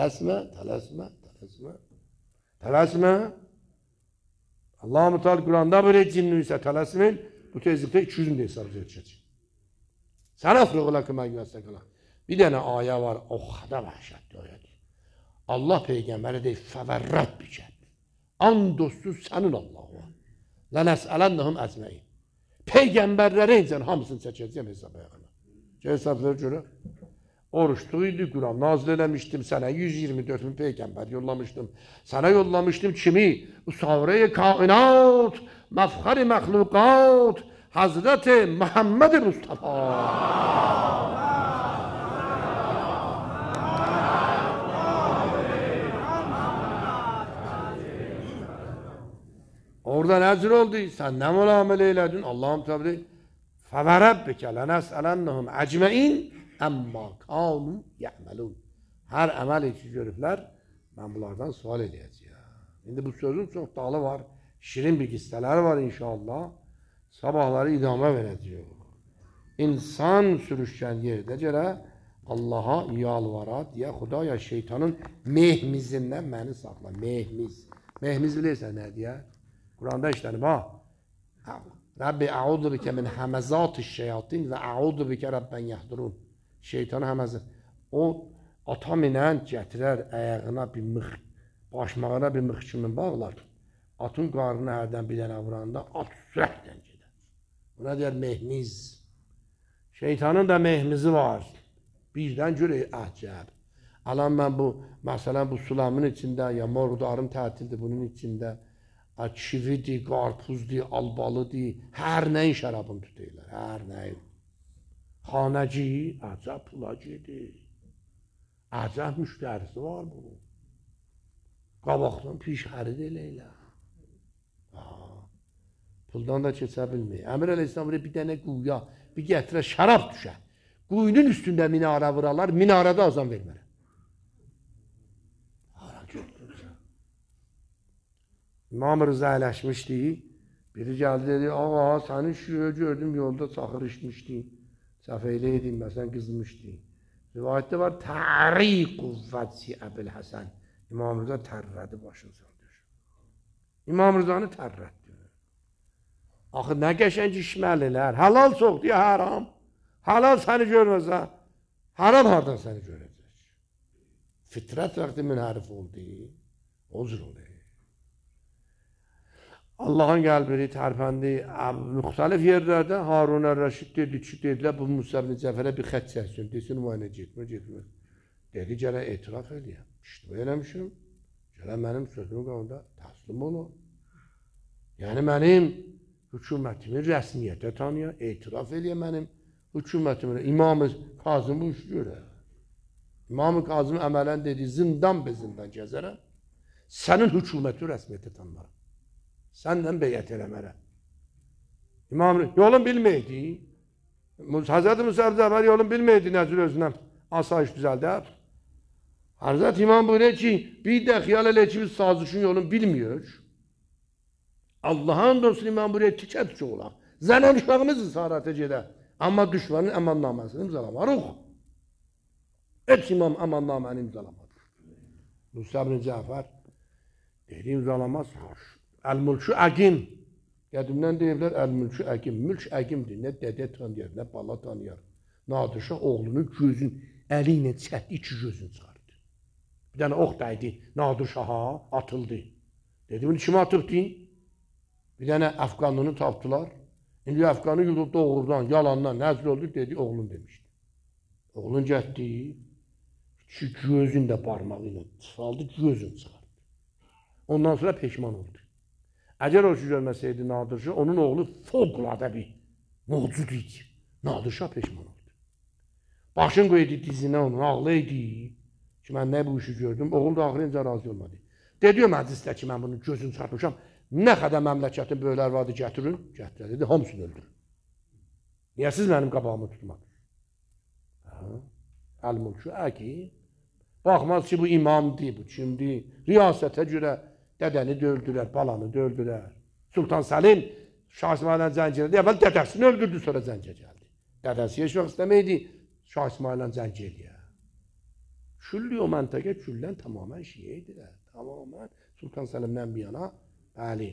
Tələsmə. Allah-u Teala Quranda böyle cinniysə tələsmin, bu tezlikdə 200 də hesab edəcək. Sənəfrıqla kömək vəstəqələ. Bir dənə ayə var, o qədər vəhşətli ayədir. Allah Peyğəmbəri deyir, fəvərrət bikət. Andosuz sənin Allahı var. Lənəsələnnəhum əcməyin. Peyğəmbərlərə incən hamısını çəkəcəyəm hesab ayağına. Hesab ver görə. Oruçluydu, Quran nazil eləmişdim sənə, 124 bin peyğəmbər yollamışdım. Sənə yollamışdım kimi? Usavre-i kainat, mefxar-i məxluqat, Hazreti Muhammed Mustafa. Orada nəzir oldu, sən nə müamilə elədin? Allah'ım təbrik. Fəvərəbbikə lənəsəlennəhum əcməin əmmə kanu yə'məlun. Hər əməl ki görüblər, mən bunlardan sual edəcəyəm. İndi bu sözün çox dalı var, şirin bir qissələri var inşallah. Sabahları idamə verəcəyik. İnsan sürüşkən yerdə görə Allaha yalvara deyə Xudaya şeytanın mehmizindən məni saxla. Mehmiz bilirsən nə deyə? Quranda işlənib ha. Rabbi a'udhu bike min həməzat-ı şeyatin və a'udhu bike Rabben yahdurun. Şeytanı həməzat. O ata minən gətirər əyağına bir mıx, başmağına bir mıx kimi bağlar. Atın qarnına hərdən bir dənə vuranda at sürətlə gedər. Buna deyər mehmiz. Şeytanın da mehmizi var. Birdən görək əcəb. Alan mən bu, məsələn bu sulamın içində, ya mordarım tətildir bunun içində. Kividir, qarpuzdur, albalıdır, hər nəyin şərabını tutuyurlar, hər nəyin. Xanəci, əcəb pula gedir. Əcəb müştərisi var bu. Qabaqdan piş xərid eləylə. Puldan da keçə bilmir. Əmir Əleyhisselam buraya bir dənə quya, bir gətirə şərab düşər. Quyunun üstündə minarə vuralar, minarədə azam vermərəm. Hara gördürürsən? İmam Rıza əyləşmişdi. Biri gəldi dedi, ağa səni şüyə gördüm, yolda çaxır içmişdin. Səfeylə edin, məsələn qızmışdın. Rivayətdə var, tərik quvvətsi Əbil Həsən. İmam Rıza tərrədi başını söndür. İmam Rızanı tərrətdi. Axı, nə qəşəng işməlilər. Halal çoxdur ya, haram. Halal səni görməsə, haram hardan səni görəcək? Fitrət vaxtı münhərif oldu. O cür olur. Allah'ın qəlbini tərpəndi. Müxtəlif yerlərdə Harun Ər-Rəşid dedi ki, dedilər, bu Musa ibn Cəfərə bir xət çəksin. Desin, müayinə getmə. Dedi, gələ etiraf eləyəm. İştibə eləmişim. Gələ mənim sözümün qanunda təslim olun. Yəni, mənim hökumətimin rəsmiyyətə tanıya, etiraf eləyə mənim hökumətimin. İmam-ı Kazım bu iş görər. İmam-ı Kazım əmələn dedi, zindan be zindan gəzərəm. Sənin hökuməti rəsmiyyətə tanımarım. Səndən beyət eləmərəm. İmam yolun bilməydi. Hazreti Musa Cəfər yolun bilməydi nəzir özündən. Asayiş düzəldər. Hazreti İmam buyuruyor ki, bir də xiyal elə ki, biz sazişin yolunu bilmiyor. Allah'ın dostu İmam buyuruyor, tikə olaq. Zənən uşağımız isarətə gedər. Amma düşmanın əmannaməsini imzalamarıq. Hepsi İmam əmannaməni imzalamadır. Musa ibn Cəfər dedi, imzalamaz. Əl-mülkü əqim. Qədimdən deyirlər, əl-mülkü əqim. Mülk əqimdir. Nə dədə tanıyar, nə bala tanıyar. Nadirşah oğlunun gözün, əli ilə çəkdi, iki gözünü çıxardı. Bir dənə ox dəydi, Nadirşaha atıldı. Dedi, bunu kimə atıbdı? Bir dənə Əfqanlını tapdılar. İndi Əfqanı yudub doğrudan, yalandan, nəzr oldu, dedi, oğlun demişdi. Oğlun getdi, iki gözün də barmağı ilə saldı, gözünü çıxardı. Ondan sonra peşman oldu. Əgər o ki görməsəydi Nadirşah, onun oğlu fövqəladə bir mucud idi. Nadirşah peşman oldu. Başın qoydu dizinə onun, ağlaydı ki, mən nə bu işi gördüm, oğul da axırınca razı olmadı. Dedi, məclisdə ki, mən bunun gözünü çarpmışam, nə qədər məmləkətin böylər vardı, gətirin, gətirə dedi, hamısını öldürün. Niyə siz mənim qabağımı tutmadınız? Əl-mülkü əqim. Baxmaz ki, bu imamdır, bu kimdir, riyasətə görə dədəni döldülər, balanı döldülər. Sultan Səlim Şah İsmail'lə zəng elədi. Əvvəl dədəsini öldürdü, sonra zəngə gəldi. Dədəsi yaşmaq istəməydi, Şah İsmail'lə zəng eləyə. Külli o məntəqə küllən tamamən şiyə idilər. Tamamən Sultan Səlimdən bir yana, bəli.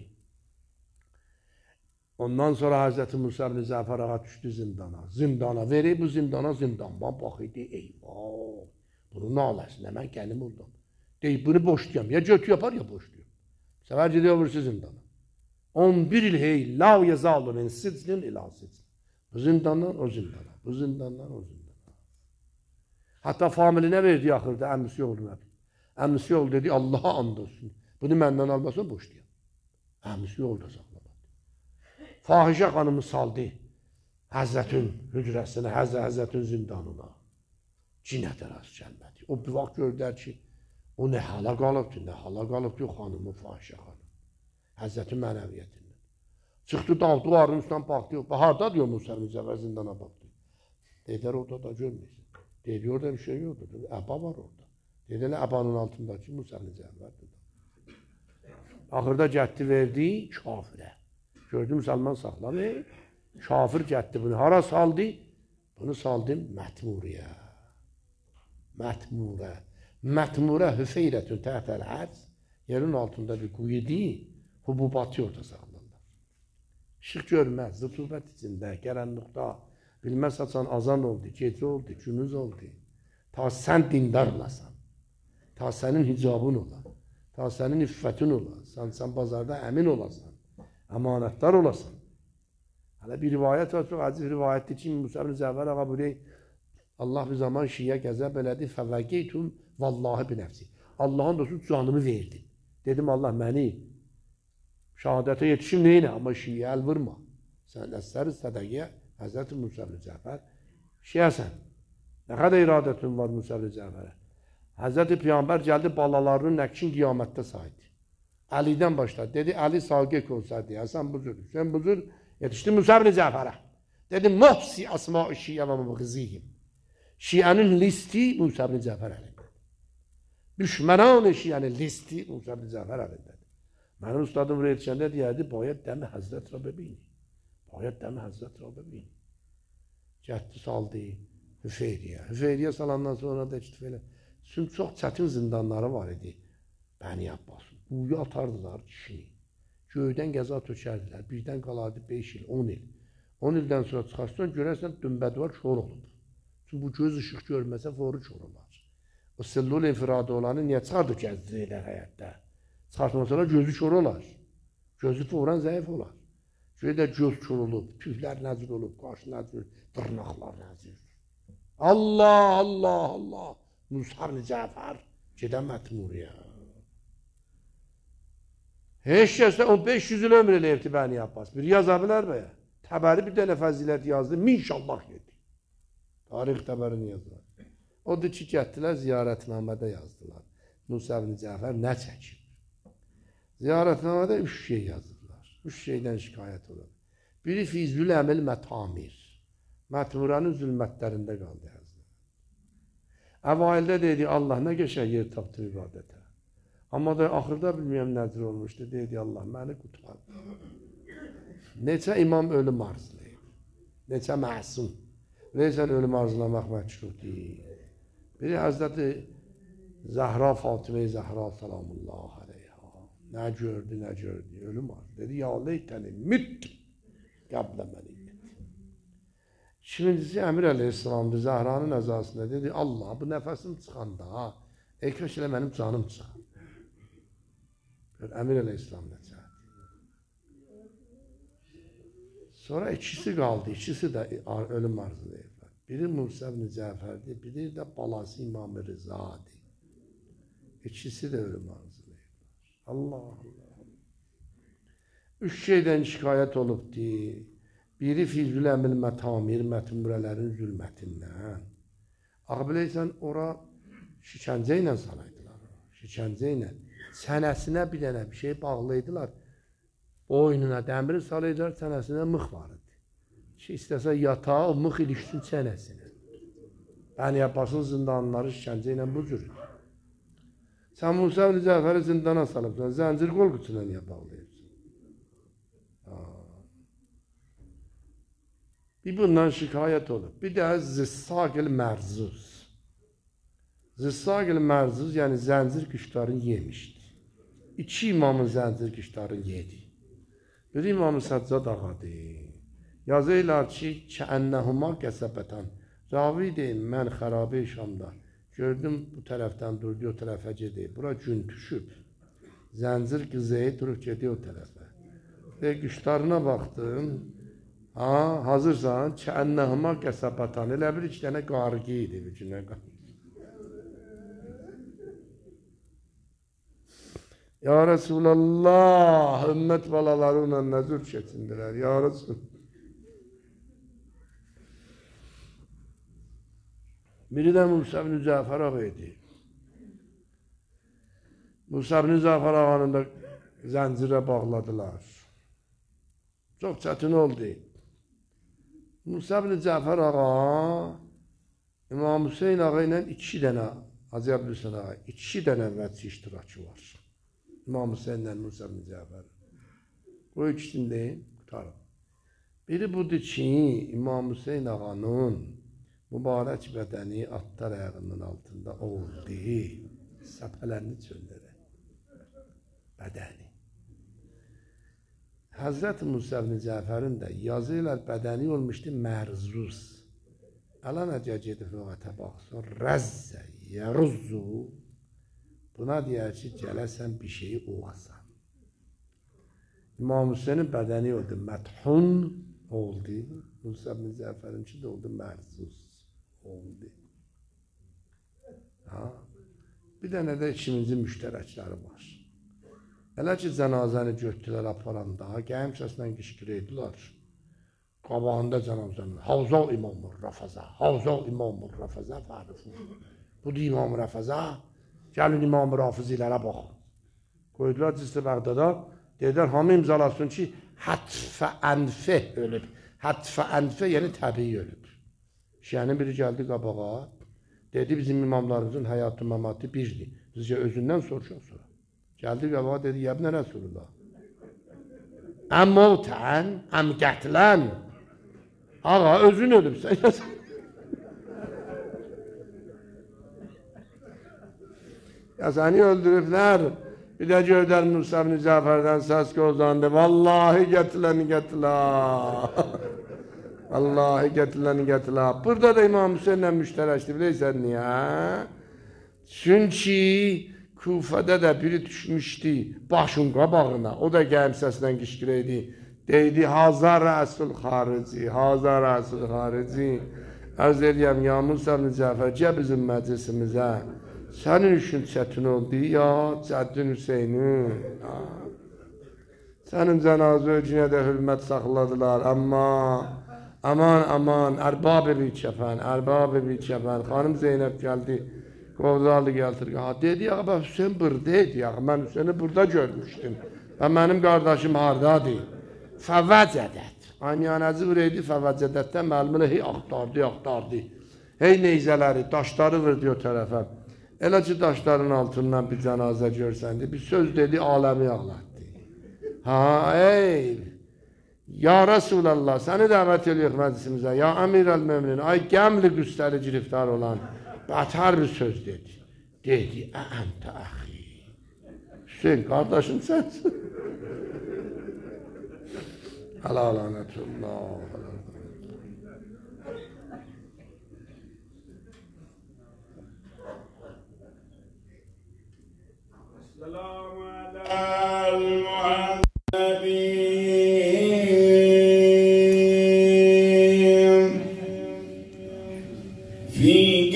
Ondan sonra Hazreti Musa ibn Cəfər ağa düşdü zindana. Zindana verib, bu zindana zindanman bax idi. Eyvah! Bunun naləsinə mən gəlim oldum. Deyib, bunu boşlayam. Ya götü yapar, ya boşlayam. Səfər gidiyor vursu zindana. 11 il hey, lav yezalı min siclin ila siclin. Bu zindandan o zindana, bu zindandan o zindana. Hatta familine verdi axırda, əmrisi oğluna. Əmrisi oğlu dedi, Allah'a and olsun. Bunu məndən almasın, boşlayam. Əmrisi oğlu da saxlamadı. Fahişə xanımı saldı Həzrətin hücrəsinə, Həzrətin zindanına. Cinə rast gəlmədi. O bir vaxt gördülər ki, o nə hala qalıbdır, nə hala qalıbdır xanımı, fahişə xanım. Həzrətin mənəviyyətindən. Çıxdı duvarın üstündən baxdı. Harada diyor Musa ibn Cəfər zindana baxdı. Dedilər, orada da görməyəsin. Dedi, orada bir şey yoxdur. Əba var orada. Dedilər, əbanın altındakı Musa ibn Cəfərdir. Axırda gətdi, verdi kafirə. Gördü, müsəlman saxladı. Kafir gətdi bunu. Hara saldı? Bunu saldı Mətmuriyə. Mətmurə. Mətmurə Hüseyrətün təhtəl hərz. Yerin altında bir quyu deyil. Hububatı orada saxlanırlar. İşıq görməz, rütubət içində, qaranlıqda, bilməz açan azan oldu, gecə oldu, gündüz oldu. Ta sən dindar olasan, ta sənin hicabın ola, ta sənin iffətin ola, sən bazarda əmin olasan, əmanətdar olasan. Hələ bir rivayət var, çox əziz rivayətdir ki, Musa ibn Cəfər ağa buraya Allah bir zaman şiyə qəzəb elədi, fəvəqeytum vallahi binəfsi. Allahın dostu canımı verdi. Dedim, Allah məni şəhadətə yetişim neyinə, amma şiyə əl vurma. Sən əsər-i sədəqiyə Həzrəti Musa ibn Cəfər şiyəsən. Nə qədər iradətin var Musa ibn Cəfərə? Hazreti Peygamber geldi balalarının nəqşin qiyamətdə saydı. Əlidən başladı. Dedi, Əli saqiq olsaydı, Həsən buzur. Hüseyin buzur, yetişdi Musa ibn Cəfərə. Dedi, muhsi asma-ı şiə və mübğizihim. Şiənin listi Musa ibn Cəfər əlindədir. Düşmənan-ı şiənin listi Musa ibn Cəfər əlindədir. Mənim ustadım buraya yetişəndə deyərdi, bayət dəmi Həzrət ra bebini. Bayət dəmi Həzrət ra bebini. Cəhdi saldı Hüfeyriyə. Hüfeyriyə salandan sonra da iştifilə. Çünki çox çətin zindanları var idi. Bəni Abbasın. Buyu atardılar kişini. Göydən qəza tökərdilər. Birdən qalardı 5 il, 10 il. 10 ildən sonra çıxarsan görərsən dümbəd var, kör olub. Çünki bu göz ışıq görməsə foru kör olar. O sellul infiradı olanı niyə çıxardı gəzdirirlər həyətdə? Çıxartma sonra gözü kör olar. Gözü foran zəif olar. Şöyle göz kör olub, tüylər nəzir olub, qaş nəzir, dırnaqlar nəzir. Allah, Allah, Allah. Musa ibn Cəfər gedən mətmuriyə. Heç kəsdə 500 il ömr eləyibdi Bəni Abbas. Bir yaza bilər mi? Təbəri bir dənə fəzilət yazdı. Minşallah yedi. Tarix təbərini yazdılar. Odur ki, getdilər ziyarətnamədə yazdılar. Musa ibn Cəfər nə çəkib? Ziyarətnamədə 3 şey yazdılar. 3 şeydən şikayət olur. Biri Fizül Əmil Mətamir. Mətmuranın zülmətlərində qaldı. Əvaildə dedi, Allah nə qəşəng yer tapdı ibadətə. Amma da axırda bilməyəm nədir olmuşdu. Dedi, Allah məni qutlardı. Neçə imam ölüm arzulayıb. Neçə məsum. Bilirsən, ölüm arzulamaq məkruh deyil. Biri Həzrəti Zəhra Fatimə-i Zəhra salamullah aleyha. Nə gördü, nə gördü. Ölüm arzu. Dedi, ya leytəni müt qəblə məni. İkincisi Əmir Əleyhisselamdır, Zəhranın əzasında dedi, Allah bu nəfəsim çıxanda, kaş elə mənim canım çıxar. Əmir Əleyhisselam necədir. Sonra ikisi qaldı, ikisi də ölüm arzulayırlar. Biri Musa ibn Cəfərdir, biri də balası İmam-ı Rızadır. İkisi də ölüm arzulayırlar. Allah Allah. 3 şeydən şikayət olubdur. Biri Fizül Əmil Mətamir, mətmurələrin zülmətindən. Biləysən, ora şikəncə ilə salaydılar. Şikəncə ilə. Sənəsinə bir dənə bir şey bağlaydılar. Boynuna dəmiri salaydılar, sənəsinə mıx var idi. Ki, istəsə yatağa, o mıx ilişsin sənəsinə. Bəni Abbasın zindanları şikəncə ilə bu cür. Sən Musa ibn Cəfəri zindana salıbsan, zəncir qol qutuna niyə bağlayırsan? Bir bundan şikayət olub. Bir də Zissaqil Mərzuz. Zissaqil Mərzuz, yəni zəncir qışlarını yemişdi. 2 imamın zəncir qışlarını yedi. Bir İmam-ı Səccad ağadır. Yazırlar ki, kəənnəhuma qəsəbətən. Ravi deyim, mən xərabə Şamda. Gördüm, bu tərəfdən durdu, o tərəfə gedir. Bura gün düşüb. Zəncir qızıya durub gedir o tərəfə. Və qışlarına baxdım. Hazırsan, kəənnəhuma qəsəbətən. Elə bir 2 dənə qarqı idi. Ya Resulallah, ümmət balaları ilə nəzür keçindirər. Ya Resul. Biri də Musa ibn Cəfər ağa idi. Musa ibn Cəfər ağanı da zəncirə bağladılar. Çox çətin oldu. Musa ibn Cəfər ağa İmam Hüseyin ağa ilə 2 dənə, Hacı Əbdülhüseyin ağa, 2 dənə vəci iştirakı var. İmam Hüseyin ilə Musa ibn Cəfər. Bu ikisini deyim, qutarım. Biri budur ki, İmam Hüseyin ağanın mübarək bədəni atlar ayağının altında oldu. Səpələrini çöndərək. Bədəni. Həzrət Musa ibn Cəfərin də yazıyla bədəni olmuşdu mərzuz. Əlan əcə gedib lüğətə baxsın, rəzzə, yəruzzu. Buna deyər ki, gələsən bir şeyi oğasan. İmam Hüseynin bədəni oldu məthun oldu. Musa ibn Cəfərinki də oldu mərzuz oldu. Bir dənə də ikimizin müştərəkləri var. Elə ki, cənazəni götdülər aparanda, qəyim səslə qışqırıydılar. Qabağında cənazənin, Havzal İmam-ı Rafaza, Havzal İmam-ı Rafaza fərifur. Budur İmam-ı Rafaza, Gəlin İmam Rafizilərə baxın. Qoydular Cizli Bəğdada, dedilər hamı imzalasın ki, hətfə ənfə ölüb. Hətfə ənfə yəni təbii ölüb. Şiənin biri gəldi qabağa, dedi bizim imamlarımızın həyatı məmatı birdir. Sizcə özündən soruşaq sonra. Gəldi qabağa dedi, yəbnə Rəsulullah. Əm mövtən, əm qətlən. Ağa özün ölübsən. Ya səni öldürüblər. Bir də Gövdər Musa ibn Cəfərdən səs qozlandı. Vallahi gətiləni gətilə. Vallahi gətiləni gətilə. Burada da İmam Hüseyinlə müştərəkdir. Bilirsən niyə? Çünki Kufədə də biri düşmüşdü başın qabağına. O da gəlib səslə qışqırıydı. Deydi, Hazar Rəsul xarici, Hazar Rəsul xarici. Ərz eləyəm, ya Musa ibn Cəfər, gəl bizim məclisimizə. Sənin üçün çətin oldu ya Cəddin Hüseynin. Sənin cənazə öcünə də hürmət saxladılar. Amma aman, ərbab-ı bir kəfən, ərbab-ı bir kəfən. Xanım Zeynəb gəldi, qovzalı gəldir. Dedi, ya bə Hüseyin buradaydı ya, mən Hüseyini burada görmüşdüm. Və mənim qardaşım hardadır? Fəvvəcədət. Anyanəzi vuraydı Fəvvəcədətdən məlumunu hey axtardı. Hey neyzələri, daşları vurdu o tərəfə. Elə ki daşların altından bir cənazə görsəndi, bir söz dedi, aləmi ağlatdı. Ya Rasulallah, səni dəvət edirik məclisimizə, ya Əmir əl-Möminin, ay qəmli qüssəli giriftar olan, bətər bir söz dedi. Dedi, əntə əxi. Hüseyin, qardaşım sənsin. Ələ alənətullah. Selamu aleyküm fi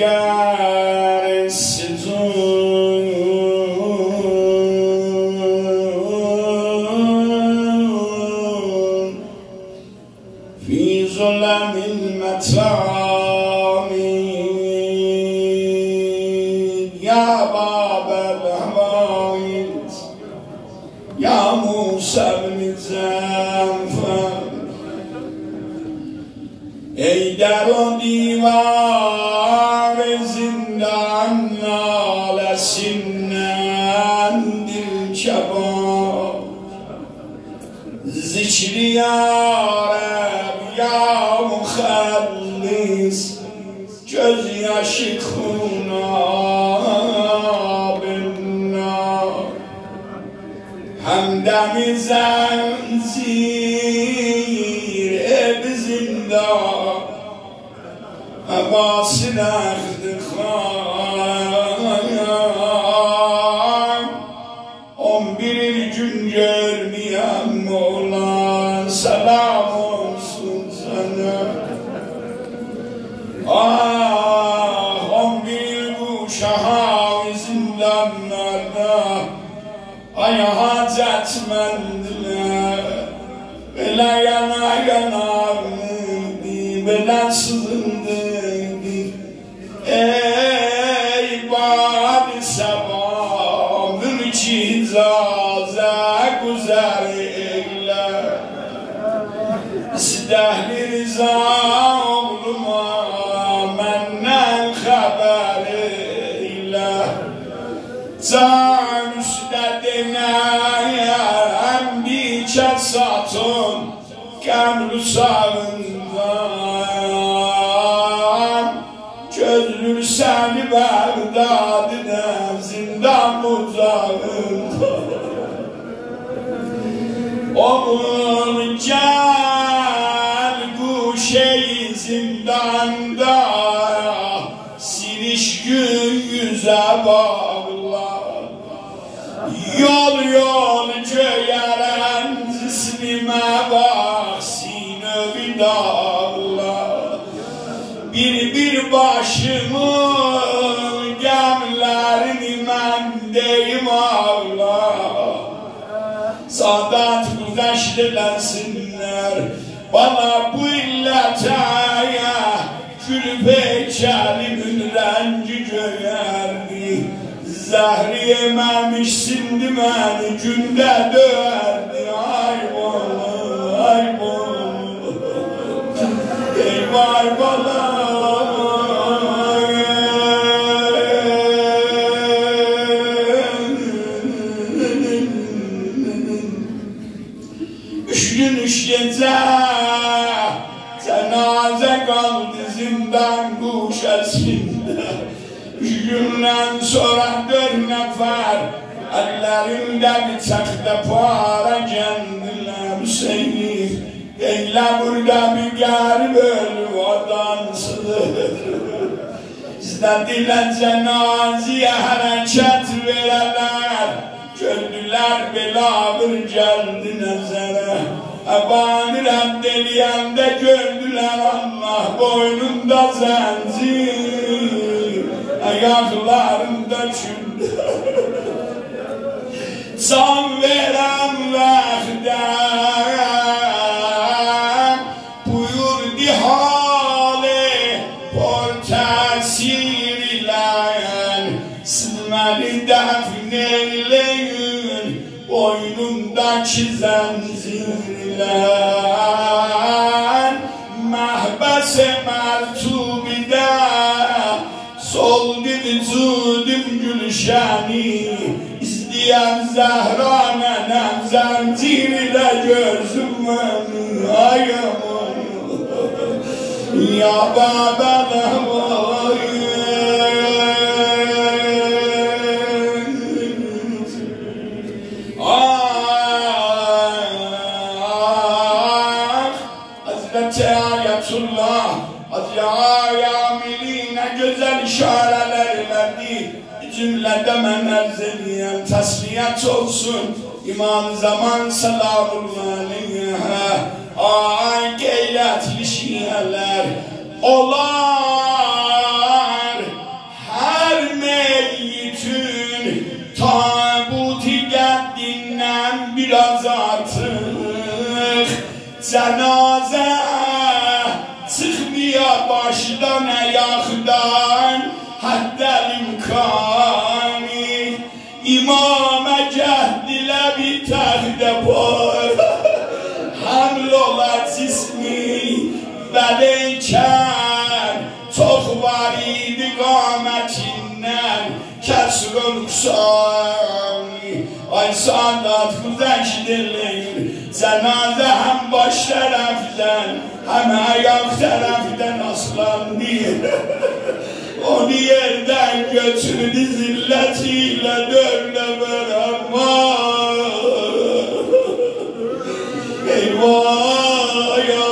gâr-ı-sicûn fi zulamil metâmi ya Babel Havâid ya Musa ibn Cəfər ey der o divar zindan nalesinden dil kebab zikri ya Rab ya muhallis göz yaşı Hamdami zanzir ebzindan Abbasin ahd khan 11 gün görmeyen Moğlan selam olsun sana 11 bu şahavi zindanlarda Ay hacetmendiler, böyle yanardı, böyle sızındı. Ey badi sabah, mülkizaze güzel eyle. İstehli rıza oğluma, menden haber eyle. Can üstledineyem bir çesatın Qəmrü sağından Gözlür səni Bəğdad'dan Zindan uzağında Olur gel guşeyi zindanda Siliş gün yüze bağlar Yol göyeren cismime bak Sinövi dağlar Bir başımın gemlerini mendeyim ağlar Sadat güneşlilensinler Bana bu illete Külüp heykelimin rengi göğerdi zəhri yeməmişsindi məni gündə döyərdi. Ay bala, ay bala, ey vay bala. Üç gün üç gecə cənazə qaldı zindan quşəsində. Üç gündən sonra 4 nəfər əllərində bıçaqda para gəldilər. Hüseyin, elə burada bir qərib ölüb adansıdır. İstədilər cənaziyə hərəkət verələr. Gördülər belə ağır gəldi nəzərə. Əbanı rədd eləyəndə gördülər Allah boynunda zəncir, ayaqlarında kündə. Can verən vaxtdən buyurdu halı por təsir iləyən. Siz məni dəfn eyləyin boynundakı zəncirlər. Məhbəs-i mərtubidə soldu vücudum gülşəni. İstəyən Zəhra nənəm zəncir ilə gözüm məni. Ay aman, ya babələm ay. Ayetullah Azya güzel işareler verdi. Cümlede men arz edeyim tasfiyat olsun İmam Zaman salamullahi aleyhe. Ay gayretli şiirler olar her meyyitin tabuti geddinden biraz artık. Cenaze çıkmıyor başdan ayaktan hatta imkanı. İmama cehdile bir tahde var. Haml ola cismi beleyken çok var idi qametinden kesr-ı nuksani. Ay saadat güzeşdilir cenaze hem baş taraftan hem ayak taraftan aslandı. Onu yerden götürdü zilletiyle 4 beraber. Eyvah ya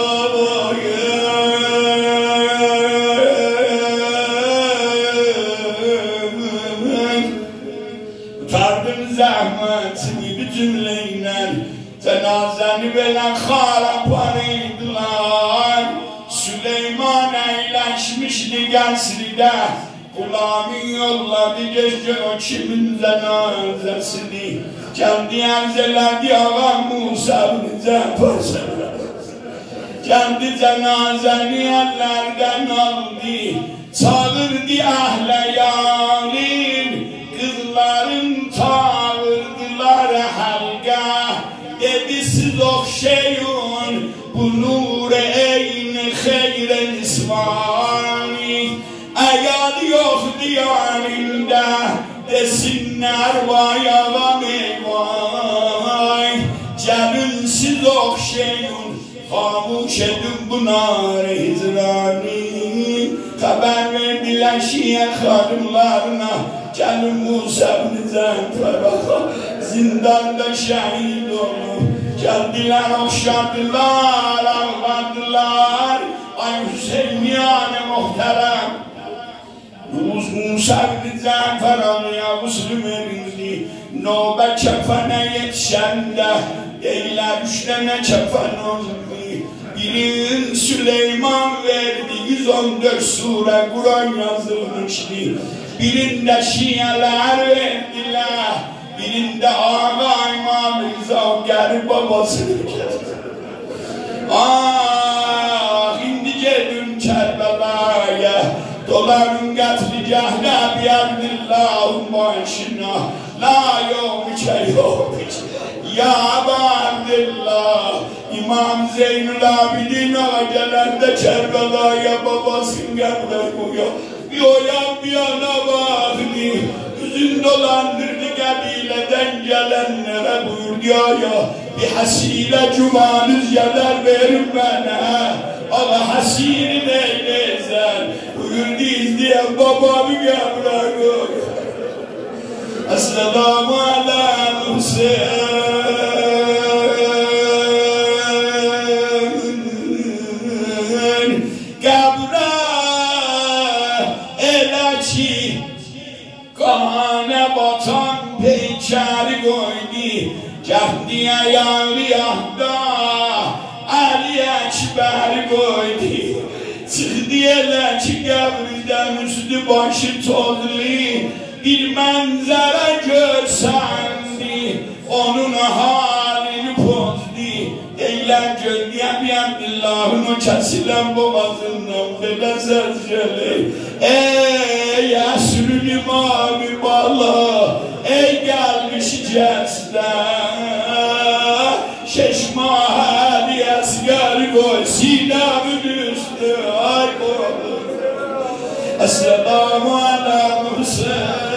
utardım zahmetini bir cümleyle. Cenazeni veren haraparıydılar. Süleyman eyleşmişti Gensri'de. Kulağımın yolladı gece o kimin cenazesini. Kendi enzeledi ağam Musa bin Cafer. Kendi cenazeni ellerden aldı. Çağırdı ahle yalim. Kızların çağırdılar halka. Dedi siz okşayın bu nur eyni hayre nisvani. Eğer yok diyarında desinler vay ağam eyvay. Gelin siz okşayın hamuş edin bu nar-ı hizrani. Haber verdiler Şia hanımlarına. Gelin Musa bin Cafer zindanda şehit olur. Geldiler okşadılar, ağladılar. Ay Hüseyin-i muhterem. Musa bin Cafer anıya Müslüm erindi. Nöbet kefene yetişende eyler 3 tane kefen oldu. Birin Süleyman verdi 114 sure Kur'an yazılmıştı. Birinde Şialar verdiler. Birinde Ağa İmam Rıza gelip babasını getirdi. Ah, indi geldim Kerbela'ya. Doların getiri cehne biyadillahum başına la yevmike yevmike ya Abdillah İmam Zeynul Abidin ağacelerde Kerbela'ya babasın geldi koyuyor bir o yan bir yana bakını üzün dolandırdı kabileden gelenlere buyurdu ya bir hasile cumanız yeler verin bana Allah hasini neylezer buyurdu izleyen babamı gebra koyuyor Esselamu ala Hüseyin Kabra elaçi Kahane batan peykeri koydu Cehdiye yanlı yahda Ali Ekber koydu Çıktı elaçi kabriden üstü başı tozlu bir manzara görsendi onun halini pozdu eylem gölgem Abdullah'ın o kesilen boğazından bile ses gelir ey Esrül İmam-ı Bala ey gelmiş cesle şeşmahali esger koy sinemin üstü ay koy Esselamu ala Hüseyin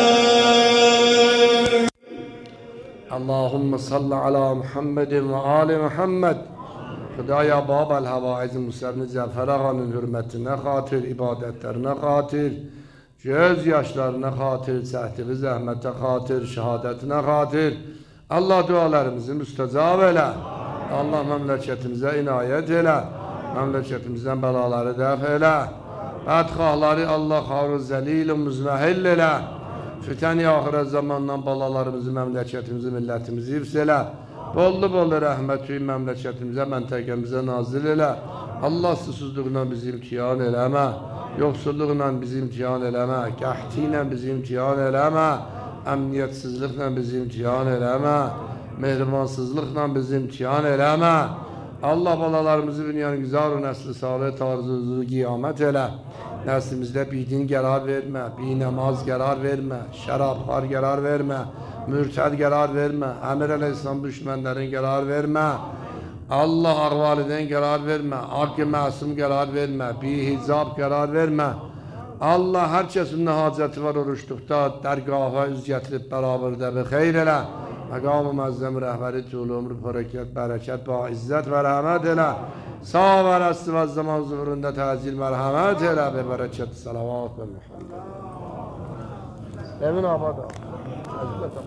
Allahümme salli ala Muhammedin ve ali Muhammed Hıdaya babel havaiz-i musevni Cafer Ağa'nın hürmetine hatir, ibadetlerine hatir, gözyaşlarına hatir, sehti ve zahmete hatir, şehadetine hatir. Allah dualarımızı müstecab eyle. Allah memleketimize inayet eyle. Memleketimizden belaları def eyle. Bedxahları Allah havru zelil-i müzmehil eyle. Füteni ahiret zamandan balalarımızı, memleketimizi, milletimizi hifzeyle. Bollu rahmetü memleketimize, mentekemize nazil eyle. Allah susuzluğundan bizi imtihan eleme. Yoksullukla bizi imtihan eleme. Kahtiyle bizi imtihan eleme. Emniyetsizlikle bizi imtihan eleme. Mehribansızlıkla bizi imtihan eleme. Allah balalarımızı dünyanın güzel nesli salih tarzı kıyamet ele. Neslimizde bidin karar verme, binamaz karar verme, şeraplar karar verme, mürted karar verme, Emir Aleyhisselam düşmanların karar verme. Allah ahvaliden karar verme, hakkı masum karar verme, bihizab karar verme. Allah herkesin haceti var oruçlukta, dergaha üz getirip beraberde bir hayır ele. Meqam-ı Muazzam rehberi tûl ömrü bereket, bereket ve izzet ve rahmet ele. Sağ ve rastı ve zaman zuhurunda tezil merhamet ele ve bereket salavat ve Muhammed. Emin abada.